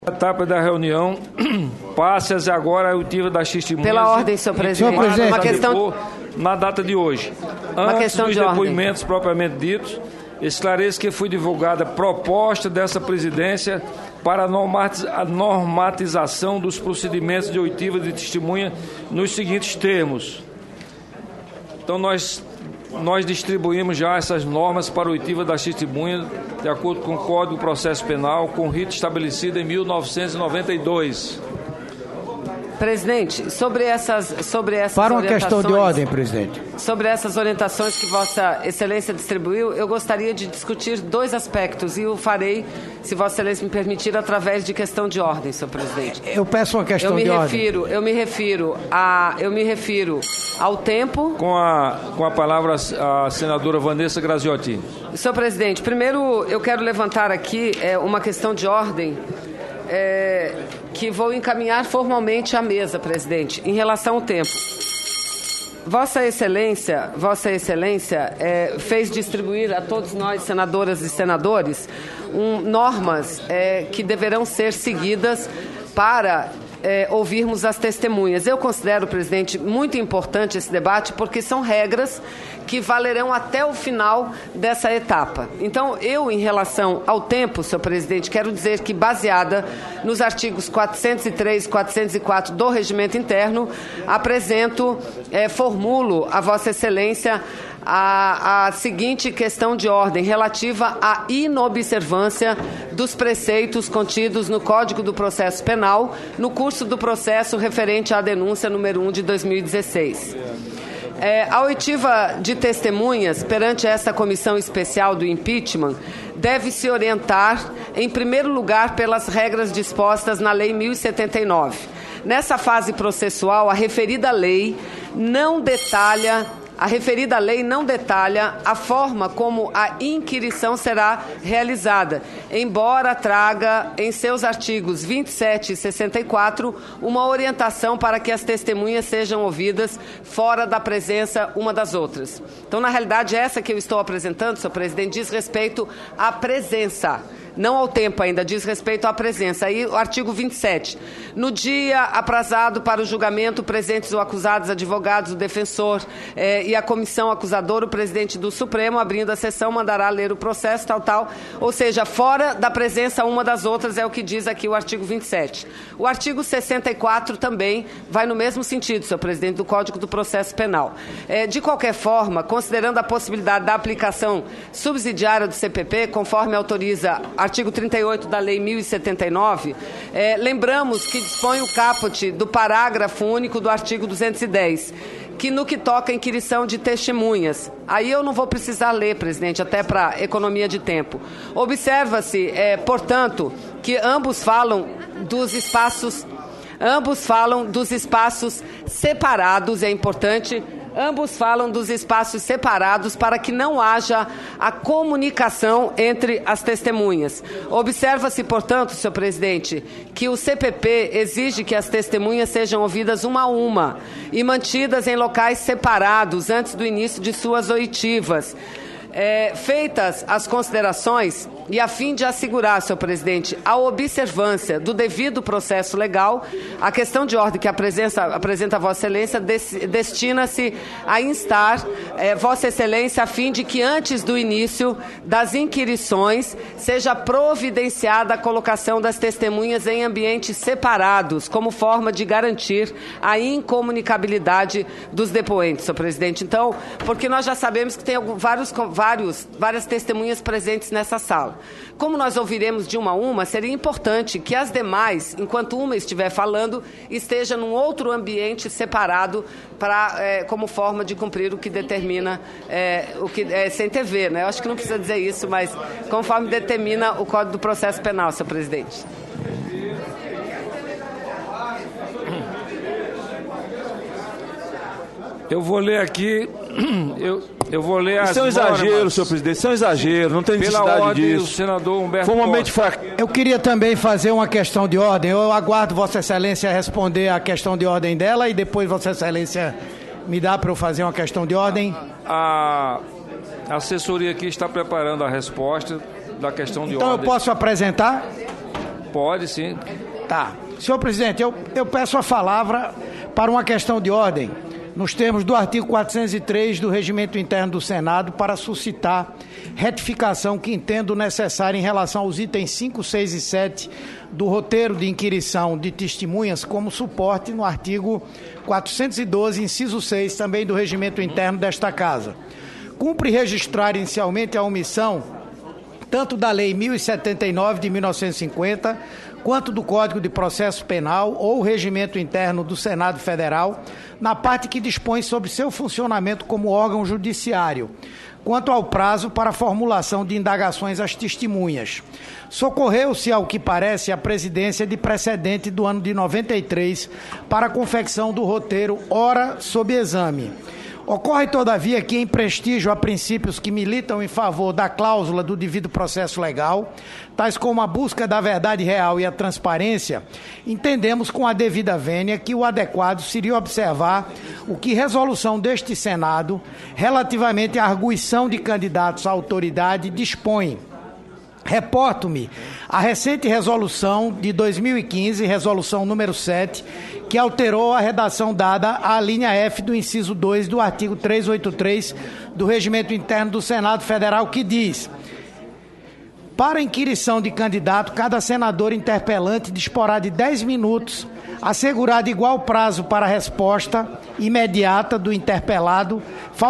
Etapa da reunião, passe agora a oitiva das testemunhas. Pela ordem, senhor presidente. Uma questão na data de hoje. Antes dos depoimentos propriamente ditos, esclareço que foi divulgada proposta dessa presidência para a normatização dos procedimentos de oitiva de testemunha nos seguintes termos. Então, nós distribuímos já essas normas para oitiva das testemunhas de acordo com o Código de Processo Penal, com rito estabelecido em 1992. Presidente, sobre essas para uma questão de ordem, presidente. Sobre essas orientações que Vossa Excelência distribuiu, eu gostaria de discutir dois aspectos e o farei, se Vossa Excelência me permitir, através de questão de ordem, senhor presidente. Eu peço uma questão de ordem. Eu me refiro ao tempo. Com a palavra a senadora Vanessa Graziotti. Senhor presidente, primeiro eu quero levantar aqui uma questão de ordem. Que vou encaminhar formalmente à mesa, presidente, em relação ao tempo. Vossa Excelência fez distribuir a todos nós, senadoras e senadores, normas que deverão ser seguidas para ouvirmos as testemunhas. Eu considero, presidente, muito importante esse debate, porque são regras que valerão até o final dessa etapa. Então, eu, em relação ao tempo, senhor presidente, quero dizer que, baseada nos artigos 403 e 404 do Regimento Interno, formulo a Vossa Excelência a seguinte questão de ordem relativa à inobservância dos preceitos contidos no Código do Processo Penal no curso do processo referente à denúncia número 1 de 2016. A oitiva de testemunhas perante esta comissão especial do impeachment deve se orientar, em primeiro lugar, pelas regras dispostas na Lei 1079. Nessa fase processual, a referida lei não detalha a forma como a inquirição será realizada, embora traga em seus artigos 27 e 64 uma orientação para que as testemunhas sejam ouvidas fora da presença uma das outras. Então, na realidade, essa que eu estou apresentando, senhor presidente, diz respeito à presença. Não ao tempo ainda, diz respeito à presença. Aí o artigo 27. No dia aprazado para o julgamento, presentes ou acusados, advogados, o defensor e a comissão acusadora, o presidente do Supremo, abrindo a sessão, mandará ler o processo, tal. Ou seja, fora da presença uma das outras, é o que diz aqui o artigo 27. O artigo 64 também vai no mesmo sentido, senhor presidente, do Código do Processo Penal. De qualquer forma, considerando a possibilidade da aplicação subsidiária do CPP, conforme autoriza artigo 38 da Lei 1079, lembramos que dispõe o caput do parágrafo único do artigo 210, que no que toca a inquirição de testemunhas. Aí eu não vou precisar ler, presidente, até para economia de tempo. Observa-se, portanto, que ambos falam dos espaços separados, é importante. Ambos falam dos espaços separados para que não haja a comunicação entre as testemunhas. Observa-se, portanto, senhor presidente, que o CPP exige que as testemunhas sejam ouvidas uma a uma e mantidas em locais separados antes do início de suas oitivas. Feitas as considerações e a fim de assegurar, senhor presidente, a observância do devido processo legal, a questão de ordem que apresenta a Vossa Excelência destina-se a instar Vossa Excelência a fim de que antes do início das inquirições seja providenciada a colocação das testemunhas em ambientes separados, como forma de garantir a incomunicabilidade dos depoentes, senhor presidente. Então, porque nós já sabemos que tem várias testemunhas presentes nessa sala. Como nós ouviremos de uma a uma, seria importante que as demais, enquanto uma estiver falando, esteja num outro ambiente separado como forma de cumprir o que determina sem TV, né? Eu acho que não precisa dizer isso, mas conforme determina o Código do Processo Penal, senhor presidente. Eu vou ler aqui. Eu vou ler as Isso é um exagero, senhor presidente. Isso é um exagero. Não tem necessidade disso. O senador Humberto Formalmente Eu queria também fazer uma questão de ordem. Eu aguardo Vossa Excelência responder a questão de ordem dela e depois Vossa Excelência me dá para eu fazer uma questão de ordem. A assessoria aqui está preparando a resposta da questão de ordem. Então eu posso apresentar? Pode, sim. Tá. Senhor presidente, eu peço a palavra para uma questão de ordem, nos termos do artigo 403 do Regimento Interno do Senado, para suscitar retificação que entendo necessária em relação aos itens 5, 6 e 7 do roteiro de inquirição de testemunhas como suporte no artigo 412, inciso 6, também do Regimento Interno desta Casa. Cumpre registrar inicialmente a omissão tanto da Lei 1079 de 1950, quanto do Código de Processo Penal ou o Regimento Interno do Senado Federal, na parte que dispõe sobre seu funcionamento como órgão judiciário, quanto ao prazo para a formulação de indagações às testemunhas. Socorreu-se, ao que parece, a presidência de precedente do ano de 93 para a confecção do roteiro ora sob exame. Ocorre, todavia, que em prestígio a princípios que militam em favor da cláusula do devido processo legal, tais como a busca da verdade real e a transparência, entendemos com a devida vênia que o adequado seria observar o que resolução deste Senado, relativamente à arguição de candidatos à autoridade, dispõe. Reporto-me a recente resolução de 2015, resolução número 7, que alterou a redação dada à linha F do inciso 2 do artigo 383 do Regimento Interno do Senado Federal, que diz: para inquirição de candidato, cada senador interpelante disporá de 10 minutos, assegurado igual prazo para a resposta imediata do interpelado,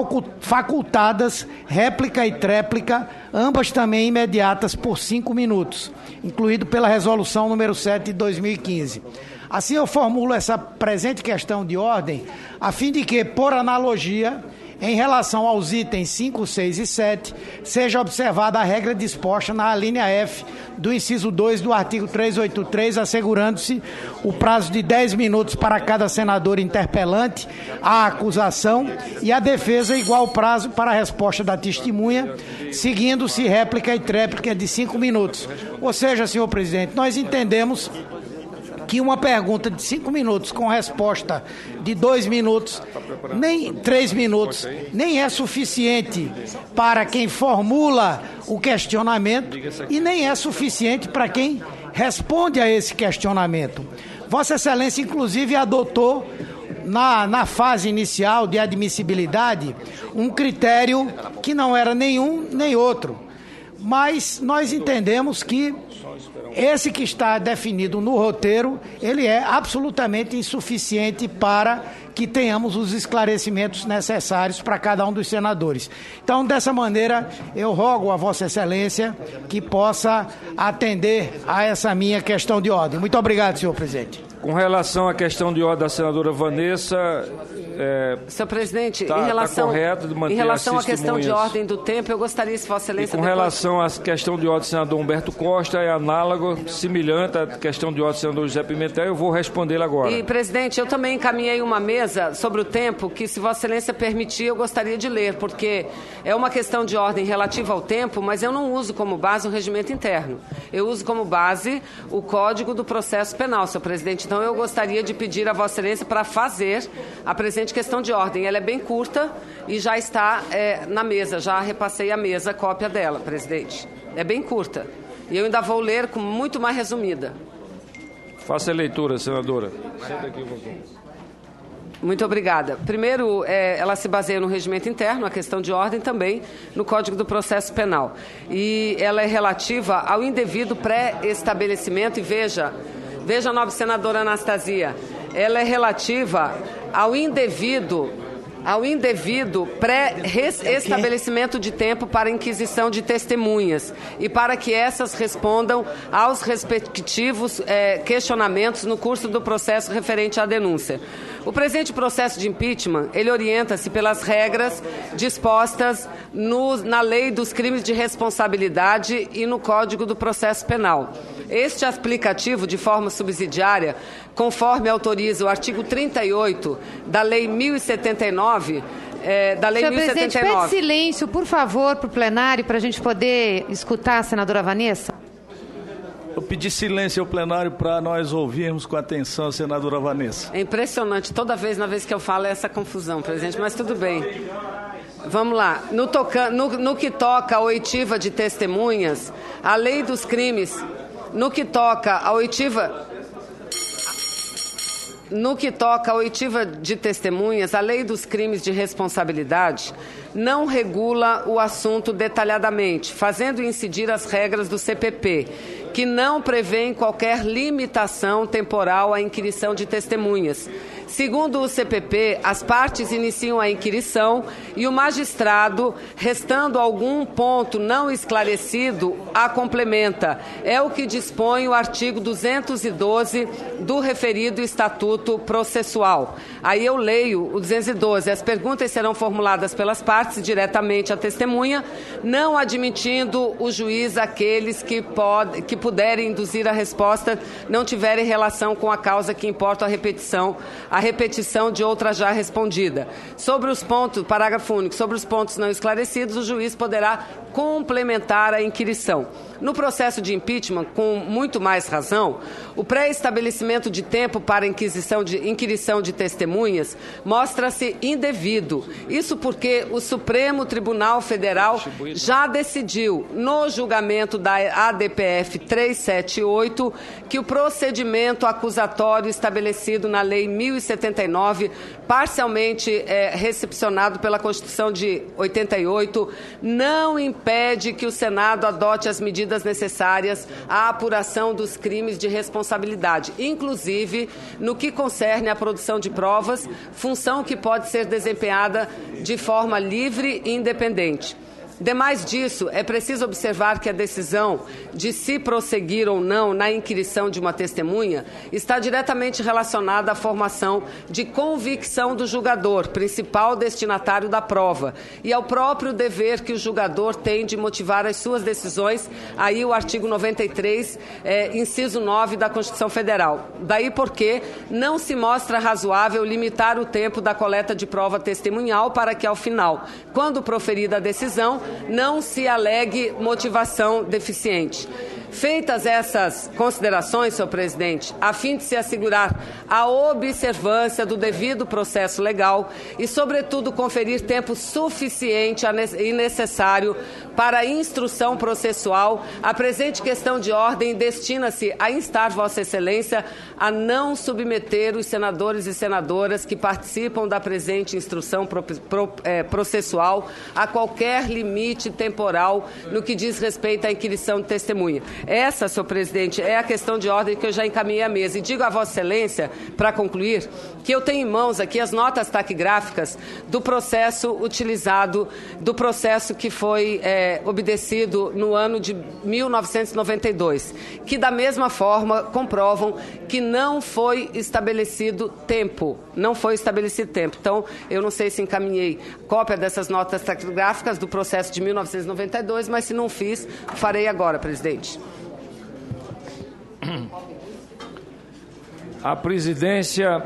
facultadas réplica e tréplica, ambas também imediatas por 5 minutos, incluído pela resolução número 7 de 2015. Assim eu formulo essa presente questão de ordem, a fim de que, por analogia, em relação aos itens 5, 6 e 7, seja observada a regra disposta na linha F do inciso 2 do artigo 383, assegurando-se o prazo de 10 minutos para cada senador interpelante, a acusação e a defesa igual prazo para a resposta da testemunha, seguindo-se réplica e tréplica de 5 minutos. Ou seja, senhor presidente, nós entendemos que uma pergunta de 5 minutos com resposta de 2 minutos, nem 3 minutos, nem é suficiente para quem formula o questionamento e nem é suficiente para quem responde a esse questionamento. Vossa Excelência, inclusive, adotou na fase inicial de admissibilidade um critério que não era nenhum nem outro. Mas nós entendemos que esse que está definido no roteiro, ele é absolutamente insuficiente para que tenhamos os esclarecimentos necessários para cada um dos senadores. Então, dessa maneira, eu rogo a Vossa Excelência que possa atender a essa minha questão de ordem. Muito obrigado, senhor presidente. Com relação à questão de ordem da senadora Vanessa... Senhor presidente, em relação à questão de ordem do tempo, eu gostaria, se Vossa Excelência... E com relação à questão de ordem do senador Humberto Costa, é análogo, semelhante à questão de ordem do senador José Pimentel, eu vou respondê-la agora. E, presidente, eu também encaminhei uma mesa sobre o tempo que, se Vossa Excelência permitir, eu gostaria de ler, porque é uma questão de ordem relativa ao tempo, mas eu não uso como base o regimento interno. Eu uso como base o Código do Processo Penal, senhor presidente. Então, eu gostaria de pedir a Vossa Excelência para fazer a presente questão de ordem. Ela é bem curta e já está na mesa. Já repassei à mesa a cópia dela, presidente. É bem curta. E eu ainda vou ler com muito mais resumida. Faça a leitura, senadora. Senta aqui um pouquinho. Muito obrigada. Primeiro, ela se baseia no regimento interno, a questão de ordem também, no Código do Processo Penal. E ela é relativa ao indevido pré-estabelecimento, e veja, nobre senadora Anastasia, ela é relativa ao indevido pré-estabelecimento de tempo para inquisição de testemunhas e para que essas respondam aos respectivos questionamentos no curso do processo referente à denúncia. O presente processo de impeachment, ele orienta-se pelas regras dispostas na Lei dos Crimes de Responsabilidade e no Código do Processo Penal. Este aplicativo, de forma subsidiária, conforme autoriza o artigo 38 da Lei 1079, Senhor presidente, pede silêncio, por favor, para o plenário, para a gente poder escutar a senadora Vanessa. Eu pedi silêncio ao plenário para nós ouvirmos com atenção a senadora Vanessa. É impressionante, toda vez, na vez que eu falo, é essa confusão, presidente, mas tudo bem. Vamos lá. No que toca a oitiva de testemunhas, a Lei dos Crimes No que toca à oitiva de testemunhas, a lei dos crimes de responsabilidade não regula o assunto detalhadamente, fazendo incidir as regras do CPP, que não prevêem qualquer limitação temporal à inquirição de testemunhas. Segundo o CPP, as partes iniciam a inquirição e o magistrado, restando algum ponto não esclarecido, a complementa. É o que dispõe o artigo 212 do referido Estatuto Processual. Aí eu leio o 212. As perguntas serão formuladas pelas partes diretamente à testemunha, não admitindo o juiz aqueles que puderem induzir a resposta não tiverem relação com a causa que importa a repetição de outra já respondida. Sobre os pontos, parágrafo único, sobre os pontos não esclarecidos, o juiz poderá complementar a inquirição. No processo de impeachment, com muito mais razão, o pré-estabelecimento de tempo para inquirição de testemunhas mostra-se indevido. Isso porque o Supremo Tribunal Federal já decidiu, no julgamento da ADPF 378, que o procedimento acusatório estabelecido na Lei 1079, parcialmente recepcionado pela Constituição de 88, não impede que o Senado adote as medidas necessárias à apuração dos crimes de responsabilidade, inclusive no que concerne à produção de provas, função que pode ser desempenhada de forma livre e independente. Demais disso, é preciso observar que a decisão de se prosseguir ou não na inquirição de uma testemunha está diretamente relacionada à formação de convicção do julgador, principal destinatário da prova, e ao próprio dever que o julgador tem de motivar as suas decisões, aí o artigo 93, inciso 9 da Constituição Federal. Daí porque não se mostra razoável limitar o tempo da coleta de prova testemunhal para que, ao final, quando proferida a decisão, não se alegue motivação deficiente. Feitas essas considerações, senhor presidente, a fim de se assegurar a observância do devido processo legal e, sobretudo, conferir tempo suficiente e necessário para a instrução processual, a presente questão de ordem destina-se a instar Vossa Excelência a não submeter os senadores e senadoras que participam da presente instrução processual a qualquer limite temporal no que diz respeito à inquirição de testemunha. Essa, senhor presidente, é a questão de ordem que eu já encaminhei à mesa. E digo a Vossa Excelência, para concluir, que eu tenho em mãos aqui as notas taquigráficas do processo utilizado, do processo que foi obedecido no ano de 1992, que da mesma forma comprovam que não foi estabelecido tempo. Não foi estabelecido tempo. Então, eu não sei se encaminhei cópia dessas notas taquigráficas do processo de 1992, mas se não fiz, farei agora, presidente. A presidência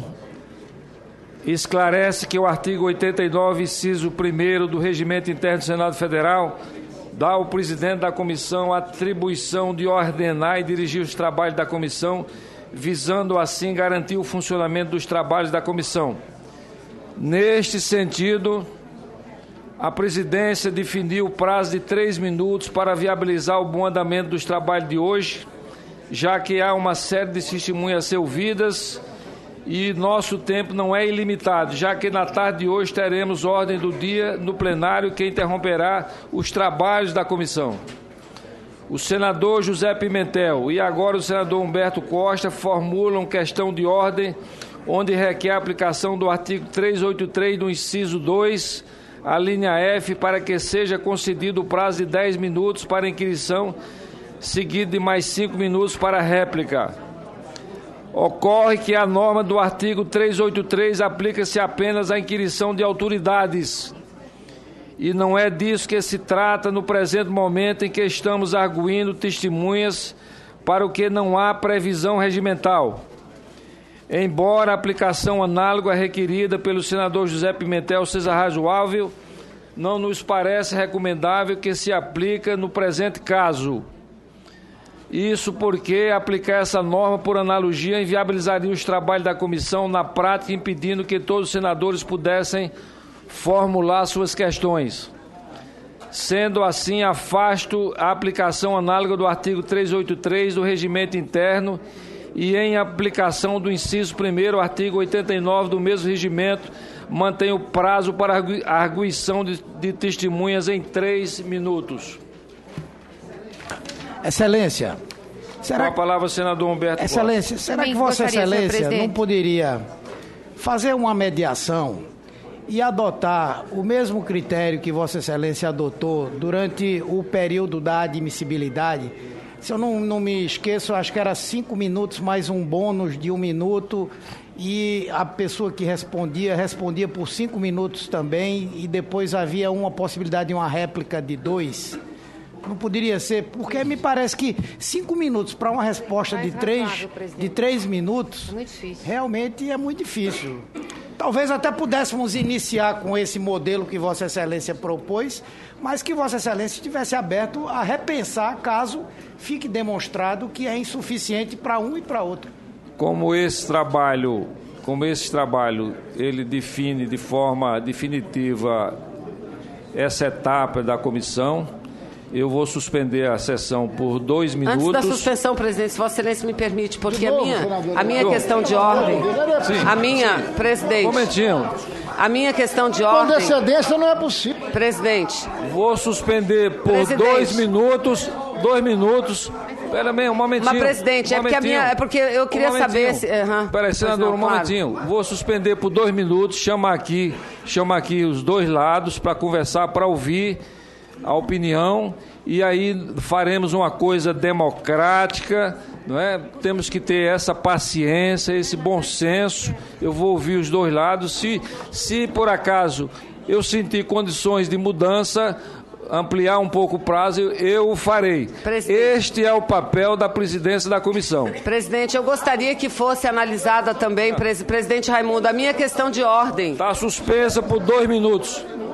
esclarece que o artigo 89, inciso 1º do Regimento Interno do Senado Federal dá ao presidente da comissão a atribuição de ordenar e dirigir os trabalhos da comissão, visando assim garantir o funcionamento dos trabalhos da comissão. Neste sentido, a presidência definiu o prazo de 3 minutos para viabilizar o bom andamento dos trabalhos de hoje, já que há uma série de testemunhas a ser ouvidas e nosso tempo não é ilimitado, já que na tarde de hoje teremos ordem do dia no plenário que interromperá os trabalhos da comissão. O senador José Pimentel e agora o senador Humberto Costa formulam questão de ordem onde requer a aplicação do artigo 383 do inciso 2, a linha F, para que seja concedido o prazo de 10 minutos para inquirição, seguido de mais 5 minutos para réplica. Ocorre que a norma do artigo 383 aplica-se apenas à inquirição de autoridades, e não é disso que se trata no presente momento em que estamos arguindo testemunhas para o que não há previsão regimental. Embora a aplicação análoga requerida pelo senador José Pimentel seja razoável, não nos parece recomendável que se aplique no presente caso. Isso porque aplicar essa norma por analogia inviabilizaria os trabalhos da comissão na prática, impedindo que todos os senadores pudessem formular suas questões. Sendo assim, afasto a aplicação análoga do artigo 383 do Regimento Interno e, em aplicação do inciso 1º, artigo 89 do mesmo regimento, mantenho o prazo para a arguição de testemunhas em 3 minutos. Excelência. Com a palavra, senador Humberto. Excelência, será que Vossa Excelência não poderia fazer uma mediação e adotar o mesmo critério que Vossa Excelência adotou durante o período da admissibilidade? Se eu não me esqueço, acho que era 5 minutos mais um bônus de 1 minuto, e a pessoa que respondia por 5 minutos também, e depois havia uma possibilidade de uma réplica de 2. Não poderia ser, porque me parece que 5 minutos para uma resposta de 3 minutos realmente é muito difícil. Talvez até pudéssemos iniciar com esse modelo que Vossa Excelência propôs, mas que Vossa Excelência estivesse aberto a repensar caso fique demonstrado que é insuficiente para um e para outro. Como esse trabalho ele define de forma definitiva essa etapa da comissão, eu vou suspender a sessão por 2 minutos. Antes da suspensão, presidente, se Vossa Excelência me permite, porque a minha questão de ordem... Presidente... Um momentinho. A minha questão de ordem... Com antecedência não é possível. Presidente... Vou suspender por 2 minutos... 2 minutos... Espera aí, um momentinho. Mas, presidente, é porque eu queria saber... Espera aí, senador, momentinho. Vou suspender por 2 minutos, chama aqui os dois lados para conversar, para ouvir a opinião, e aí faremos uma coisa democrática, não é? Temos que ter essa paciência, esse bom senso. Eu vou ouvir os dois lados. Se por acaso eu sentir condições de mudança, ampliar um pouco o prazo, eu o farei. Este é o papel da presidência da comissão. Presidente, eu gostaria que fosse analisada também, presidente Raimundo, a minha questão de ordem. Está suspensa por 2 minutos.